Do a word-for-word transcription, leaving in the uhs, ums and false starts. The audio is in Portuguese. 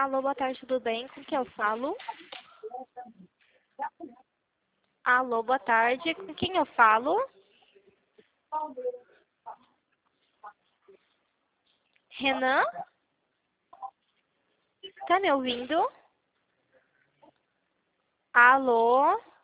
Alô, boa tarde, tudo bem? Com quem eu falo? Alô, boa tarde, com quem eu falo? Renan? Tá me ouvindo? Alô?